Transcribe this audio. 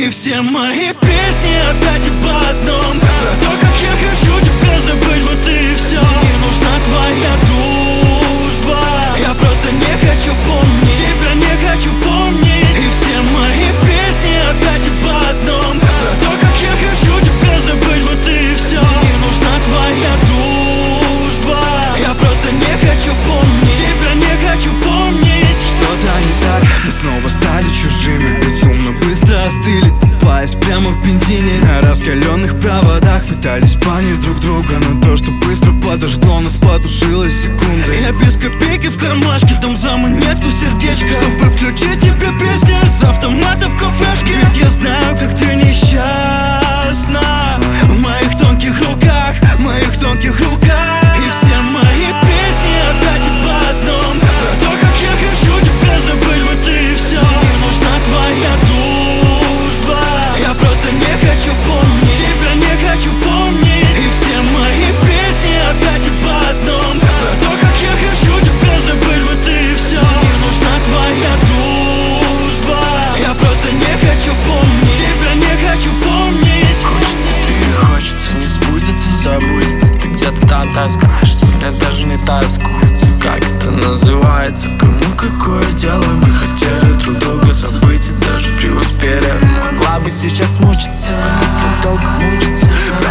И все мои песни опять об одном: про то, как я хочу тебя забыть, вот и все. Не нужна твоя дружба, я просто не хочу помнить, тебя не хочу помнить. И все мои песни опять об одном: про то, как я хочу тебя забыть, вот и все. Не нужна твоя дружба, я просто не хочу помнить, тебя не хочу помнить. Что-то не так, мы снова стали чужими, безумно быстро остыли, купаясь прямо в бензине. На раскаленных проводах питались панию друг друга, но то, что быстро подожгло, нас потушилось секунды. Я без копейки в кармашке, там за монетку сердечко, чтобы включить тебе песни с автомата в кафешке. Ведь я знаю, как ты несчастна в моих тонких руках, в моих тонких руках. И все мои песни опять об одном: про то, как я хочу тебя забыть, вот и все. Не нужна твоя дружба, я просто не хочу помнить, тебя не хочу помнить. И все мои песни опять об одном: про то, как я хочу тебя забыть, вот и все. Не нужна твоя дружба, я просто не хочу помнить, тебя не хочу помнить. Хочется, перехочется, не сбудется, забудется. Ты где-то там таскаешься, мне даже не тоскуется. Как это называется? Кому какое дело? Мы хотели друг друга забыть и даже преуспели. Могла бы сейчас мучиться, если долго мучиться,